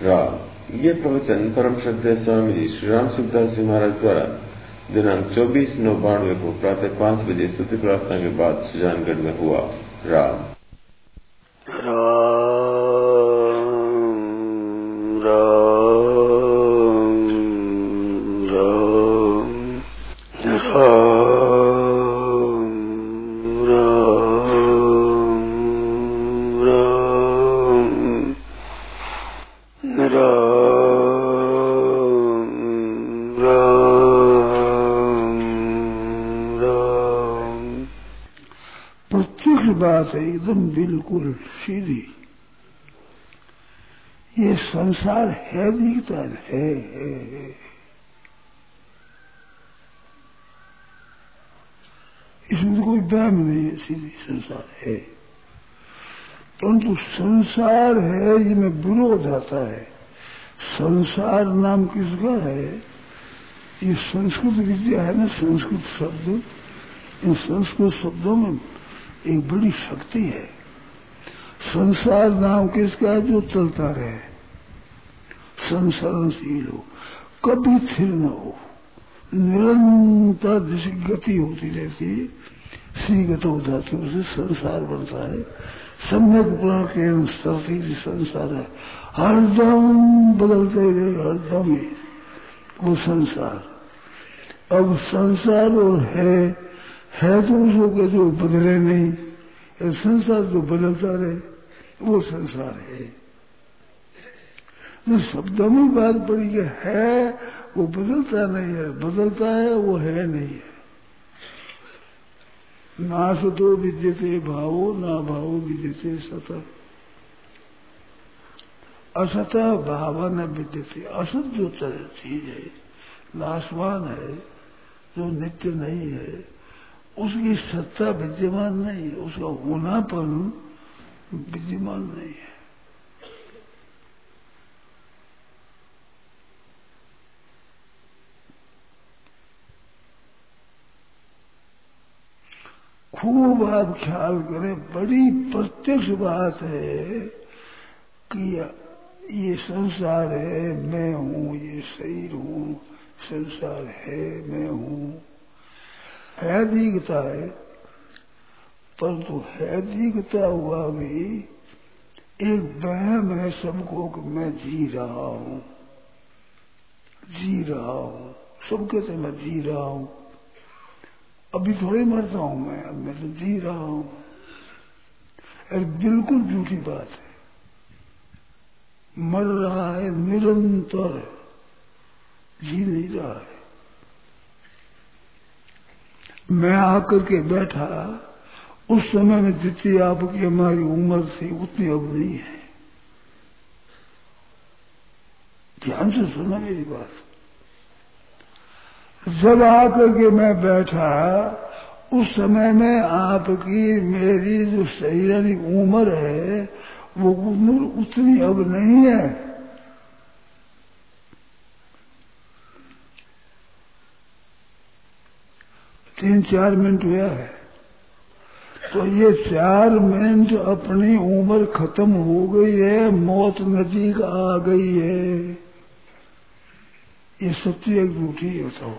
राम। ये प्रवचन परम श्रद्धेय स्वामी जी श्री राम सुखदास जी महाराज द्वारा दिनांक 24/9/92 को प्रातः 5 बजे स्तुति प्रार्थना के बाद सुजानगढ़ में हुआ। राम बात है एकदम बिल्कुल सीधी। ये संसार है दिखता है। इसमें तो कोई वहम नहीं है, सीधी संसार है। परंतु संसार है ये में विरोध आता है। संसार नाम किसका है? ये संस्कृत विद्या है ना, संस्कृत शब्द। इन संस्कृत शब्दों में एक बड़ी शक्ति है। संसार नाम किसका है? जो चलता रहे, संसरणशील हो, कभी स्थिर न हो, निरंतर जिसकी गति होती रहती है, श्रीगत हो जाती है, उसे संसार बनता है। सम्यक प्रकार के संसार है, हरदम बदलते रहे, हरदम ही वो संसार। अब संसार और है तो उसको के जो बदले नहीं, संसार जो बदलता रहे वो संसार है। जो शब्दों में बात पड़ी है वो बदलता नहीं है, बदलता है वो है नहीं है। ना सतो विद्यते भावो ना भावो विद्यते सत, असत भाव न विद्यते। असत जो चीज है, नाशवान है, जो नित्य नहीं है, उसकी सत्ता विद्यमान नहीं है, उसका होनापन विद्यमान नहीं है। खूब आप ख्याल करें, बड़ी प्रत्यक्ष बात है कि ये संसार है, मैं हूं, ये शरीर हूं, संसार है, मैं हूं। है दिखता है, परंतु है दिखता हुआ भी एक वहम है सबको कि मैं जी रहा हूं, जी रहा हूं। सब कहते मैं जी रहा हूं, अभी थोड़ी मरता हूं मैं तो जी रहा हूं। अरे बिल्कुल झूठी बात है। मर रहा है, निरंतर जी नहीं रहा है। मैं आकर के बैठा उस समय में जितनी आपकी हमारी उम्र थी उतनी अब नहीं है। ध्यान से सुना मेरी बात। जब आकर के मैं बैठा उस समय में आपकी मेरी जो शरीरानी उम्र है वो उतनी अब नहीं है। तीन 4 मिनट हुआ है, तो ये 4 मिनट अपनी उम्र खत्म हो गई है, मौत नजदीक आ गई है। ये सच्ची एक झूठी है, बताओ।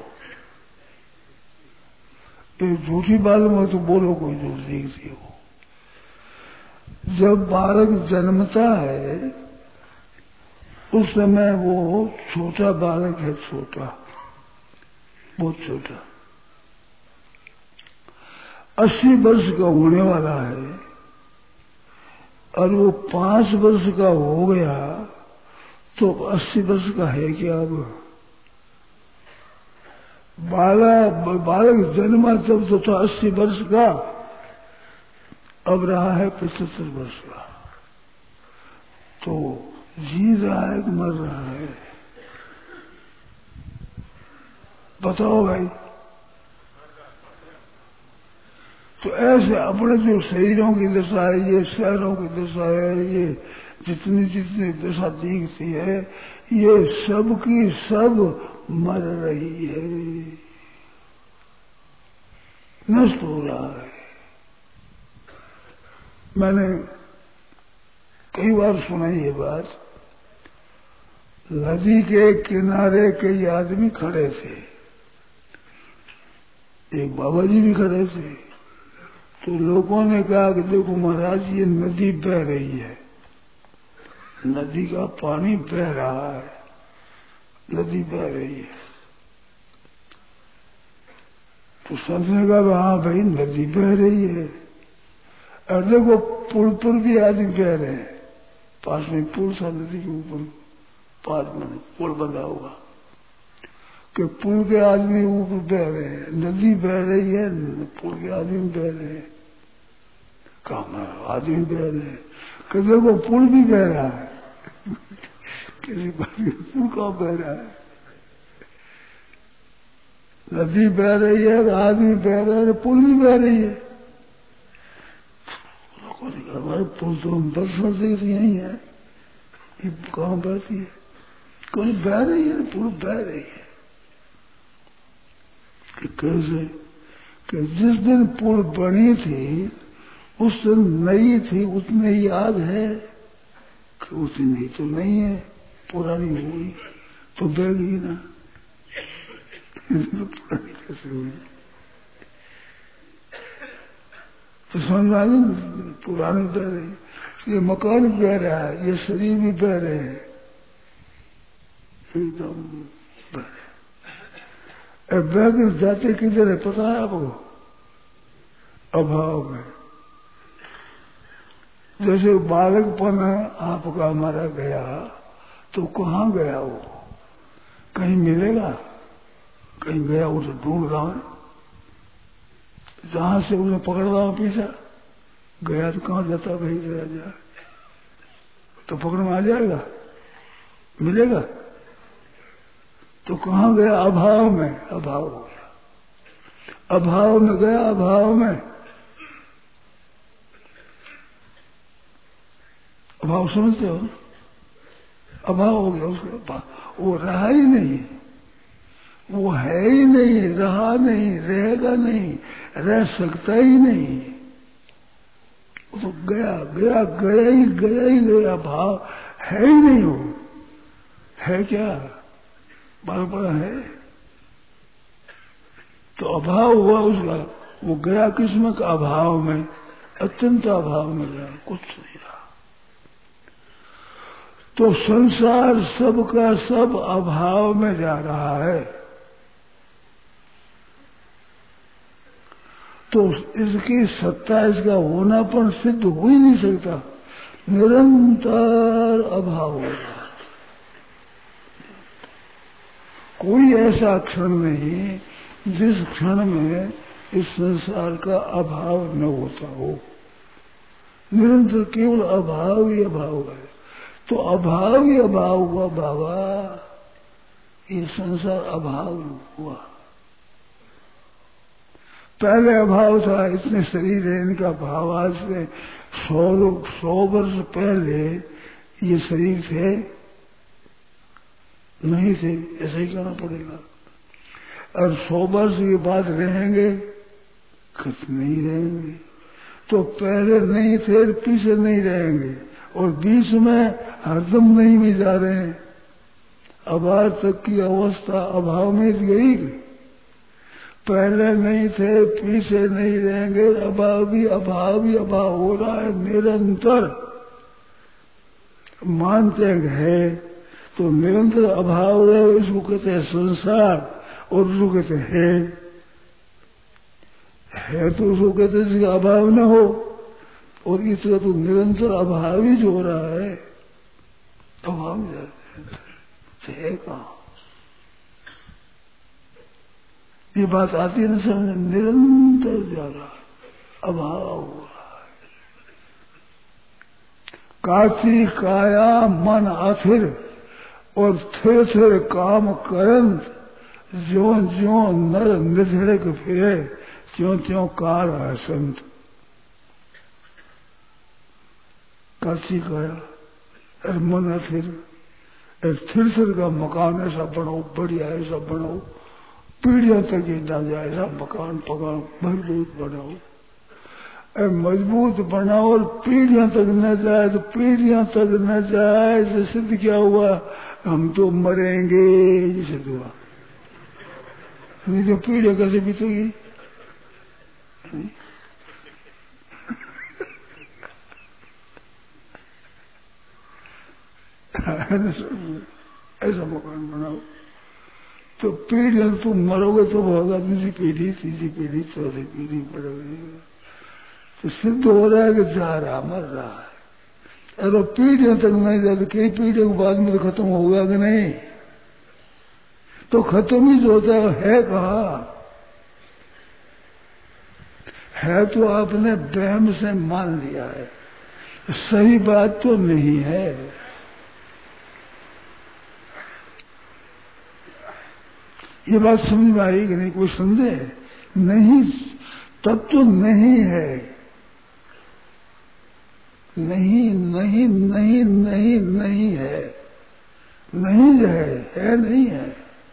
एक झूठी मालूम हो तो बोलो कोई झूठ दिखती हो। जब बालक जन्मता है उस समय वो छोटा बालक है, छोटा, बहुत छोटा, 80 वर्ष का होने वाला है। और वो 5 वर्ष का हो गया तो 80 वर्ष का है क्या? अब बालक जन्मा तब तो था 80 वर्ष का, अब रहा है 75 वर्ष का। तो जी रहा है कि मर रहा है? बताओ भाई। तो ऐसे अपने जो शरीरों की दशा है, ये शहरों की दशा है, ये जितनी जितनी दशा दिखती है, ये सब की सब मर रही है, नष्ट हो रहा है। मैंने कई बार सुना ये बात। नदी के किनारे कई आदमी खड़े थे, एक बाबा जी भी खड़े थे। तो लोगों ने कहा कि देखो महाराज, ये नदी बह रही है, नदी का पानी बह रहा है, नदी बह रही है। तो संत ने कहा हाँ भाई नदी बह रही है। और देखो पुल पर भी आदमी बह रहे हैं, पास में पुल था नदी के ऊपर, पास में पुल बना हुआ कि पुल के आदमी ऊपर बह रहे हैं, नदी बह रही है, पुल के आदमी बह रहे हैं। कहा आदमी बह रहे हैं कि देखो पुल भी बह रहा है। किसी पुल कहाँ बह रहा है? नदी बह रही है, आदमी बह रहे हैं, पुल भी बह रही है। लोगों ने कहा हमारे पुल तो हम बरसों से यही है, ये कहाँ बहती है? कोई बह रही है, पुल बह रही है। कि कैसे? कि जिस दिन पुल बनी थी उस दिन नई थी, उतने याद है कि उतनी तो नहीं है, पुरानी हुई तो बह गई ना। पुरानी कैसे हुई? तो समझ आ गई, पुरानी बह रही, ये मकान बह रहा है, ये शरीर भी बह रहे हैं, एकदम बह रहे। अब बह कर जाते किधर है पता है आपको? अभाव में। जैसे बालकपन आपका हमारा गया तो कहाँ गया वो? कहीं मिलेगा? कहीं गया उसे ढूंढ रहा है, जहां से उसे पकड़ रहा हूं पीछा गया तो कहाँ जाता भाई गया जाए तो पकड़ में आ जाएगा, मिलेगा? तो कहाँ गया? अभाव में। अभाव हो गया, अभाव में गया, अभाव में। अभाव समझते हो? अभाव हो गया उसका, वो रहा ही नहीं, वो है ही नहीं, रहा नहीं, रहेगा नहीं, रह सकता ही नहीं। वो तो गया गया गया ही गया, भाव है ही नहीं। वो है क्या? बालपन है तो अभाव हुआ उसका। वो गया किस्म का अभाव में, अत्यंत अभाव में गया, कुछ नहीं रहा। तो संसार सबका सब अभाव में जा रहा है। तो इसकी सत्ता, इसका होनापन सिद्ध हो ही नहीं सकता, निरंतर अभाव होगा। कोई ऐसा क्षण नहीं जिस क्षण में इस संसार का अभाव न होता हो, निरंतर केवल अभाव ही अभाव है। तो अभाव ही अभाव हुआ बाबा, ये संसार अभाव हुआ। पहले अभाव था, इतने शरीर है, इनका भाव आज से 100 वर्ष पहले ये शरीर थे नहीं थे, ऐसा ही कहना पड़ेगा। और 100 वर्ष के बाद रहेंगे कितने नहीं रहेंगे। तो पहले नहीं थे, पीछे नहीं रहेंगे, और बीच में हरदम नहीं में जा रहे हैं। अब आज तक की अवस्था अभाव में गई, पहले नहीं थे, पीछे नहीं रहेंगे, अभाव ही अभाव हो रहा है निरंतर। मानते हैं तो निरंतर अभाव है, इसको कहते हैं संसार, और उसको कहते है तो उसको कहते हैं जिसका अभाव न हो, और इसका तो निरंतर अभाव ही जो हो रहा है, अभाव है कहाँ? ये बात आती है ना समझ, निरंतर जा रहा है, अभाव हो रहा है। काची काया मन अथिर और थिर थिर काम करंत, ज्यो ज्यो नर निधिड़क फिरे, त्यों त्यों काल है संत। काची काया और मन अथिर, थिर थिर का मकान ऐसा बनाओ, बढ़िया ऐसा बनाओ, पीढ़ियों तक ही ना जाए ऐसा मकान पकान मजबूत बनाओ, मजबूत बनाओ और पीढ़ियों तक न जाए। तो पीढ़ियों तक न जाए तो सिद्ध क्या हुआ हम तो मरेंगे जैसे दुआ, नहीं तो पीड़े कैसे बीतेगी। ऐसा मकान बनाओ तो पीढ़ी तुम मरोगे तो होगा, दूसरी पीढ़ी, तीसरी पीढ़ी, चौथी पीढ़ी पड़ेगी, तो सिद्ध हो रहा है कि जा रहा मर रहा है। अगर पीढ़ियों तक नहीं जाए तो कई पीढ़ियों के बाद में तो खत्म होगा कि नहीं, तो खत्म ही जो होता है कहा है, तो आपने वहम से मान लिया है, सही बात तो नहीं है। ये बात समझ में आई कि नहीं, कोई संदेह नहीं, तब तो नहीं है, नहीं नहीं नहीं नहीं नहीं है, नहीं है नहीं है,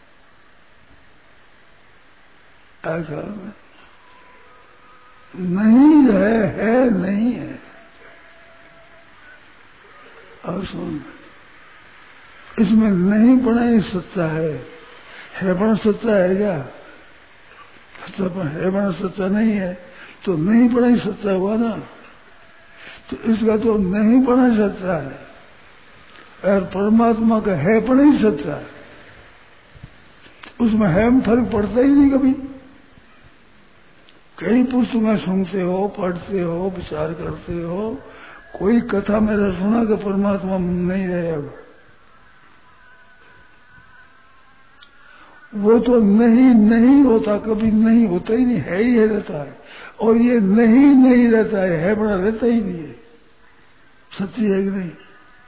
ऐसा नहीं है नहीं है। और सुन, इसमें नहीं पड़ा ही सच्चा है बड़ा सच्चा है क्या? सच्चा है बड़ा सच्चा नहीं है, तो नहीं पड़ा ही सच्चा हुआ ना, तो इसका तो नहीं पड़ा ही सच्चा है, और परमात्मा का है पड़ा ही सच्चा है, उसमें है में फर्क पड़ता ही नहीं कभी। कई पुस्तकें सुनते हो, पढ़ते हो, विचार करते हो, कोई कथा मेरा सुना कि परमात्मा नहीं रहेगा, वो तो नहीं होता, कभी नहीं होता ही नहीं, है ही है रहता है, और ये नहीं रहता है बड़ा रहता ही नहीं है। सच्ची है कि नहीं?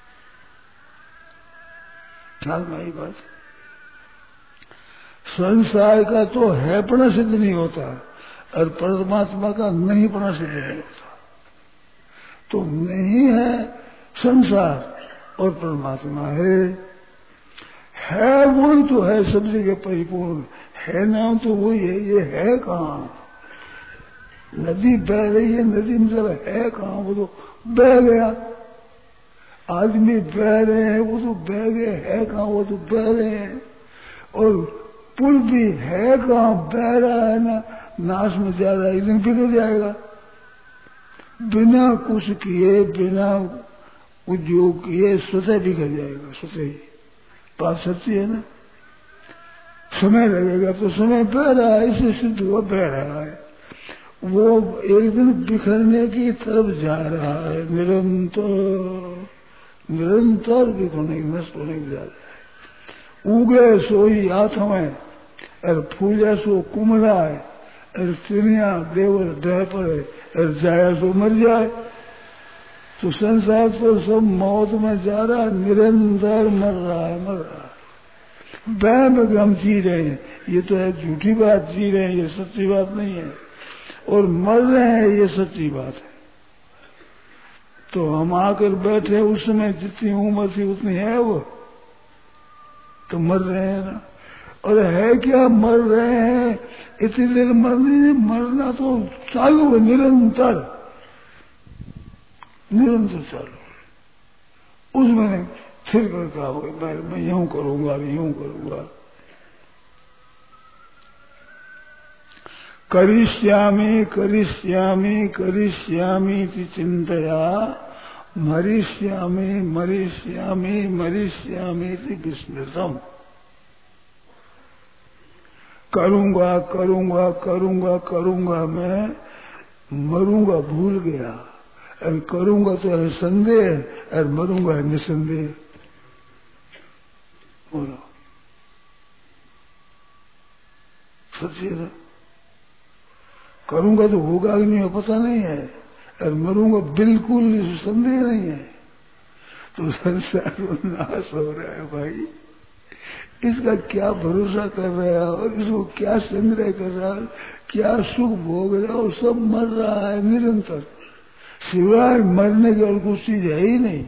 ख्याल में आई बात। संसार का तो है पड़ा सिद्ध नहीं होता, और परमात्मा का नहीं पड़ा सिद्ध नहीं होता। तो नहीं है संसार और परमात्मा है वही तो है, सब जगह परिपूर्ण है ना, तो वही है। ये है कहाँ? नदी बह रही है, नदी में जरा है कहाँ? वो तो बह गया। आदमी बह रहे हैं, वो तो बह गए, है कहाँ? वो तो बह रहे हैं। और पुल भी है कहाँ? बह रहा है ना, नाश में जा रहा है, एक दिन बिगड़ जाएगा। बिना कुछ किए, बिना उद्योग किए स्वतः बिगड़ जाएगा, स्वतः ही। बात सच्ची है ना? समय लगेगा तो समय बह रहा है, इससे सिद्ध हुआ बह रहा है, वो एक दिन बिखरने की तरफ जा रहा है, निरंतर बिखरने की, नष्ट होने की जा रहा है। उगे सो ही हाथ में, और फूले सो कुमला है, और चिड़िया देवर ढह पड़े, और जाया सो मर जाए। तो संसार तो सब मौत में जा रहा है, निरंतर मर रहा है। वह हम जी रहे हैं, ये तो है झूठी बात, जी रहे हैं ये सच्ची बात नहीं है, और मर रहे हैं ये सच्ची बात है। तो हम आकर बैठे, उस समय जितनी उम्र थी उतनी है वो, तो मर रहे हैं ना। और है क्या? मर रहे हैं, इतनी देर मर नहीं, मरना तो चालू है, निरंतर चालू। उसमें फिर कर कहा मैं यूं करूंगा, यूं करूंगा। करिष्यामि करिष्यामि करिष्यामि चिंतया मरिष्यामि मरिष्यामि मरिष्यामि विस्मृतम। करूंगा करूंगा करूंगा करूंगा, मैं मरूंगा भूल गया, और करूंगा तो है संदेह, और मरूंगा है निसंदेह। बोलो सच्ची है? करूंगा तो होगा कि नहीं पता नहीं है, और मरूंगा बिल्कुल संदेह नहीं है। तो संसार नाश हो रहा है भाई, इसका क्या भरोसा कर रहा है, और इसको क्या संग्रह कर रहा है, क्या सुख भोग रहा है, और सब मर रहा है निरंतर, सिवाय मरने की और कुछ चीज है ही नहीं।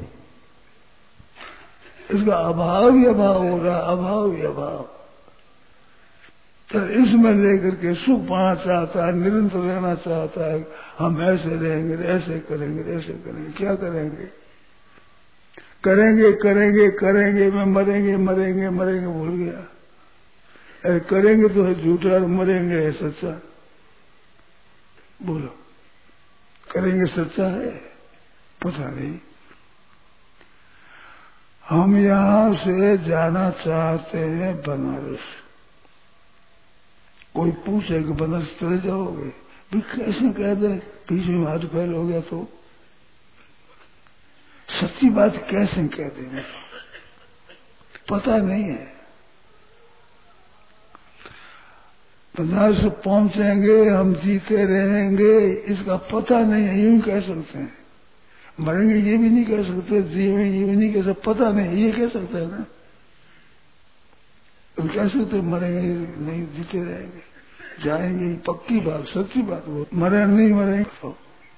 इसका अभाव ही अभाव हो रहा है, अभाव ही अभाव। तो इसमें लेकर के सुख पाना चाहता है, निरंतर रहना चाहता है, हम ऐसे रहेंगे, ऐसे करेंगे, ऐसे करेंगे। क्या करेंगे? करेंगे करेंगे करेंगे में मरेंगे मरेंगे मरेंगे भूल गया। अरे करेंगे तो है झूठा और मरेंगे है सच्चा। बोलो करेंगे सच्चा है? पता नहीं। हम यहां से जाना चाहते हैं बनारस। कोई पूछे कि बनारस चले जाओगे, भी कैसे कह दे बीच में हाथ फैल हो गया तो सच्ची बात कैसे कह देंगे? पता नहीं है। बनारस पहुंचेंगे हम जीते रहेंगे इसका पता नहीं है, यूं कह सकते हैं। मरेंगे ये भी नहीं कह सकते, जिएंगे ये भी नहीं कह सकते, पता नहीं ये कह सकते हैं ना। तो कह सकते मरेंगे नहीं, जीते रहेंगे, जाएंगे, पक्की बात सच्ची बात। वो मरे नहीं मरेंगे तो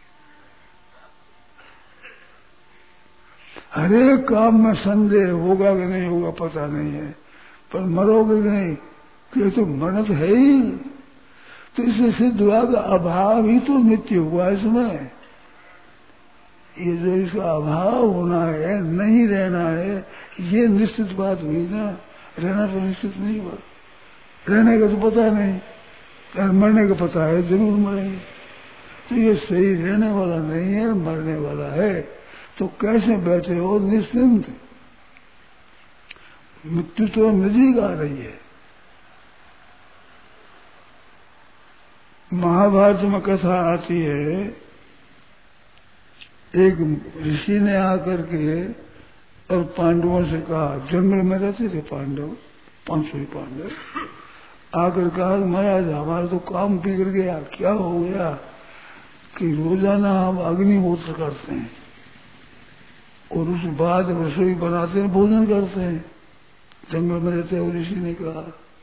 हर एक काम में संदेह होगा कि नहीं होगा पता नहीं है, पर मरोगे नहीं कि तो मरना तो है ही। तो इससे सिद्ध हुआ कि अभाव ही तो नित्य हुआ इसमें। ये जो इसका अभाव होना है, नहीं रहना है, ये निश्चित बात हुई ना। रहना तो निश्चित नहीं हुआ, रहने का तो पता नहीं, और मरने का पता है जरूर मरेंगे। तो ये सही रहने वाला नहीं है, मरने वाला है। तो कैसे बैठे हो निश्चिंत? मृत्यु तो नजीक आ रही है। महाभारत में कथा आती है, एक ऋषि ने आकर के और पांडवों से कहा, जंगल में रहते थे पांडव, 500 पांडव, आकर कहा महाराज हमारा तो काम बिगड़ गया। क्या हो गया कि रोजाना हम अग्निहोत्र करते हैं और उस बाद रसोई बनाते हैं, भोजन करते हैं। जंगल में रहते हैं। ऋषि ने कहा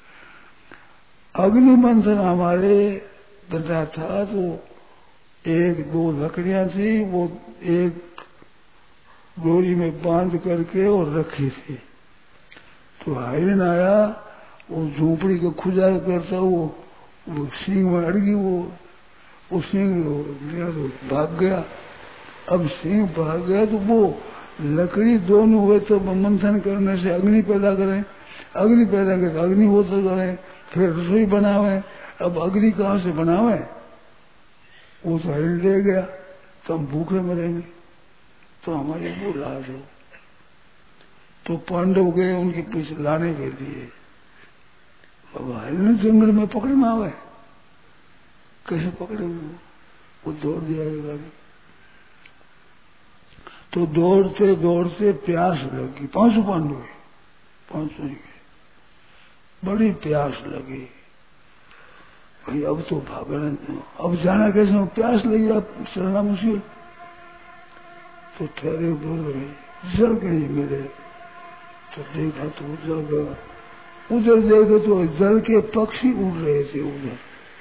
अग्निमंथन हमारे दंडा था तो 1-2 लकड़ियां थी, वो एक डोरी में बांध करके और रखी थी। तो हिरण आया, वो झोपड़ी को खुजा करता, वो सींग में अड़ गई, वो सींग लिया तो भाग गया। अब सींग भाग गया तो वो लकड़ी दोनों हुए तो मंथन करने से अग्नि पैदा करें, अग्नि पैदा करके अग्निहोत्र करें, फिर रसोई बनावे। अब अग्नि कहाँ से बनावे? वो तो हिरण ले गया, तो हम भूखे मरेंगे, तो हमारी वो लाज हो। तो पांडव गए उनके पीछे लाने के लिए। अब हिरण जंगल में पकड़ना आवे, कैसे पकड़ेंगे? वो दौड़ जाएगा। तो दौड़ते दौड़ते प्यास लगी। 500 पांडव, 500 बड़ी प्यास लगी। भाई अब तो भागना, अब जाना कैसे? प्यास लगी, अब चलना मुश्किल। तो ठहरे बोल रहे जल गए मेरे। तो देखा तो जल गया। उधर देखे तो जल के पक्षी उड़ रहे थे। उधर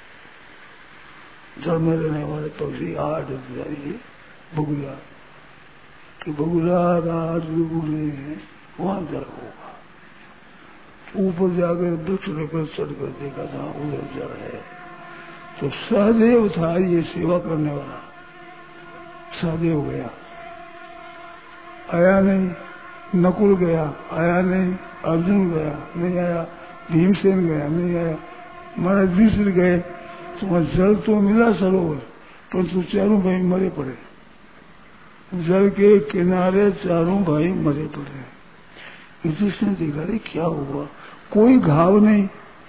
जल में रहने वाले पक्षी 8 बगुला कि बगुला रात उड़ रहे हैं, वहां जल होगा। ऊपर जाकर वृक्ष लेकर चढ़कर देखा था, उधर जल है। तो सहदेव था ये सेवा करने वाला, सहदेव गया, आया नहीं। नकुल गया, आया नहीं। अर्जुन गया, नहीं आया। भीमसेन गया, नहीं आया। महाराज युधिष्ठिर गए, तो जल तो मिला सरोवर, परंतु चारों भाई मरे पड़े। जल के किनारे चारों भाई मरे पड़े। युधिष्ठिर ने देखा रे क्या हुआ? कोई घाव नहीं।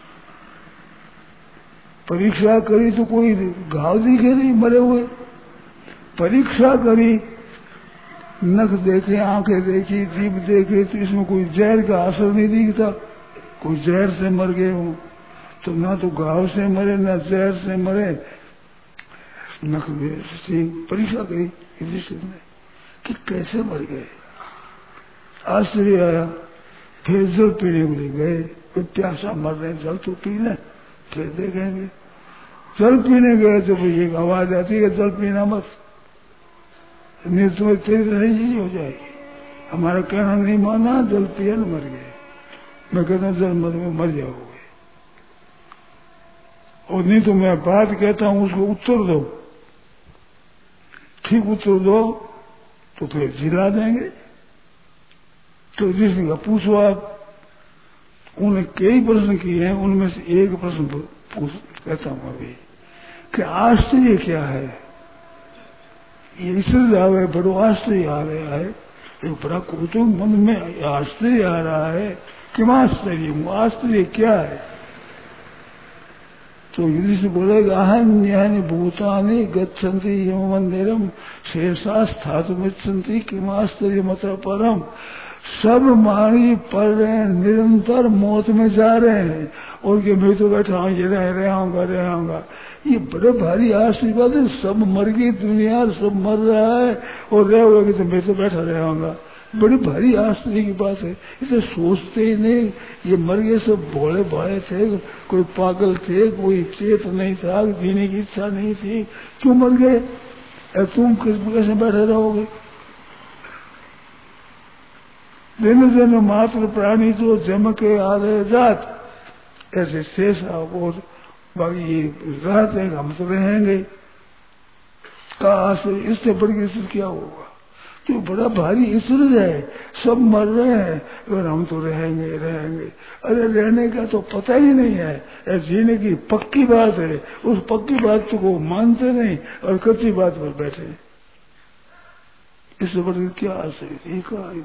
परीक्षा करी तो कोई घाव दिखे नहीं मरे हुए। परीक्षा करी, नख देखे, आंखें देखी, जीभ देखे, तो इसमें कोई जहर का असर नहीं दिखता। कोई जहर से मर गए हो तो ना तो घाव से मरे ना जहर से मरे। नख से परीक्षा करी युधिष्ठिर ने कि कैसे मर गए। आश्चर्य आया। फिर जल पीने के लिए गए, फिर प्यासा मर रहे, जल तो पी लें, फिर देखेंगे। जल पीने गए तो भाई एक आवाज आती है जल पीना मत, नहीं तो तेरी तरह हो जाएगी। हमारा कहना नहीं माना, जल पिया न मर गए। मैं कहता हूँ जल मर जाओगे, और नहीं तो मैं बात कहता हूँ उसको उत्तर दो, ठीक उत्तर दो तो फिर जिला देंगे, तो ऋषि का पूछो आप। उन्हें कई प्रश्न किए हैं, उनमें से एक प्रश्न कहता हूं अभी कि आश्चर्य क्या है। ये ईश्वर आवे बड़ो आश्चर्य आ रहा है, एक बड़ा कुतुब मन में आश्चर्य आ रहा है कि आश्चर्य क्या है। तो युधिष्ठिर बोलेगा अन्यानि भूतानि गच्छन्ति यम मंदिरम शेषा स्थातुमिच्छन्ति किमाश्चर्य मत परम। सब मारी पड़ रहे हैं, निरंतर मौत में जा रहे हैं और ये मैं तो बैठा हूँ, ये रहूंगा। ये बड़े भारी आशीर्वाद है। सब मर गई दुनिया, सब मर रहा है और रहोगे तो मैं तो बैठा रहूंगा। बड़ी भारी आश्चर्य की बात है। इसे सोचते ही नहीं। ये मर गए सब भोले भाले थे, कोई पागल थे, कोई चेत नहीं था, जीने की इच्छा नहीं थी, क्यों मर गए? तुम किस कैसे बैठे रहोगे? दिन दिन मात्र प्राणी जो जम के आधे जात, ऐसे शेष और बाकी रात है, हम तो रहेंगे का आश्चर्य। इससे बड़ी ईश्वर क्या होगा? तो बड़ा भारी ईश्वर है। सब मर रहे हैं और हम तो रहेंगे। अरे रहने का तो पता ही नहीं है। जीने की पक्की बात है, उस पक्की बात को मानते नहीं और कच्ची बात पर बैठे। इससे बड़ी क्या आश्चर्य।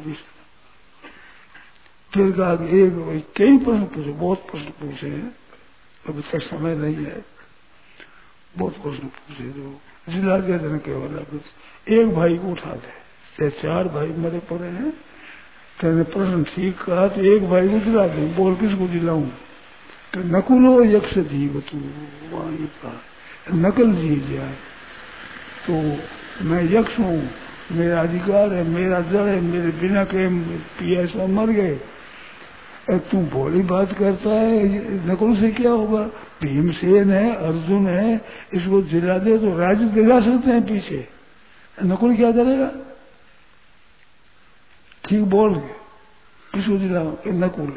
फिर कहा एक कई प्रश्न पूछे, बहुत प्रश्न पूछे हैं, अभी तक समय नहीं है। बहुत प्रश्न पूछे जो जिला दिया जन केवल एक भाई को उठा दे। चार भाई मरे पड़े हैं, तेने प्रश्न ठीक कहा तो एक भाई को दिला दे। बोल किसको दिलाऊं? तो नकुलो यक्ष जीव तू वही कहा नकल जी जाए तो मैं यक्ष हूँ, मेरा अधिकार है, मेरा जड़ है, मेरे बिना के पिया सब मर गए। तू भोली बात करता है, नकुल से क्या होगा? भीमसेन है, अर्जुन है, इसको जिला दे तो राज्य दिला सकते हैं पीछे। नकुल क्या करेगा? ठीक बोल किसको जिलाओ? नकुल।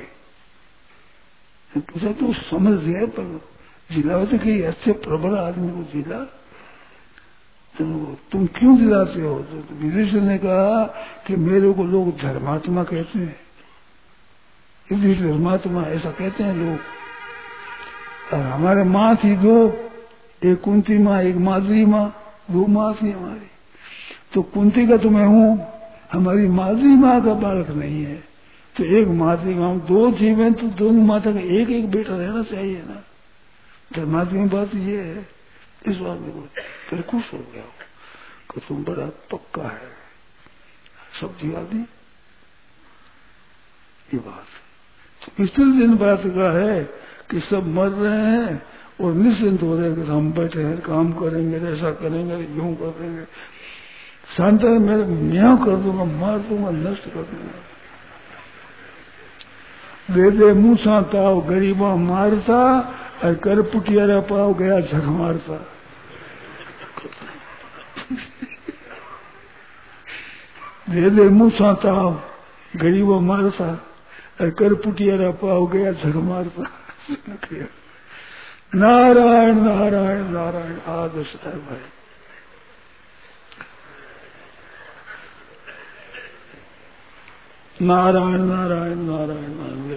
पूछा तो समझ गया, पर जिलाओ तो कहीं अच्छे प्रबल आदमी को जिला, तो तुम क्यों जिलाते हो? तो युधिष्ठिर ने कहा कि मेरे को लोग धर्मात्मा कहते हैं। धर्मात्मा ऐसा कहते हैं लोग। और हमारे माँ थी दो, एक कुंती माँ एक माद्री माँ, दो माँ थी हमारी। तो कुंती का तो मैं हूँ, हमारी माद्री माँ का बालक नहीं है। तो एक माद्री माँ, दो जीव हैं तो दोनों माता का एक एक बेटा रहना चाहिए ना। धर्मात्मा की बात ये है। इस बात में फिर खुश हो गया कि तुम बड़ा पक्का है, सब दिया दी ये बात। तो इस दिन बात का है कि सब मर रहे हैं और निश्चिंत हो रहे कि हम बैठे हैं, काम करेंगे, ऐसा करेंगे, यूं करेंगे। शांत है, मैं म्यां कर दूंगा, मार दूंगा, नष्ट कर दूंगा। दे दे मूसा ताव गरीबा मारता और कर पुटियारा पाव गया झक मारता। दे दे मूसा ताव गरीबा मारता और कर पुटियारा पाव गया झक मारता। नारायण नारायण नारायण। आदर्श है भाई। नारायण नारायण नारायण नारायण।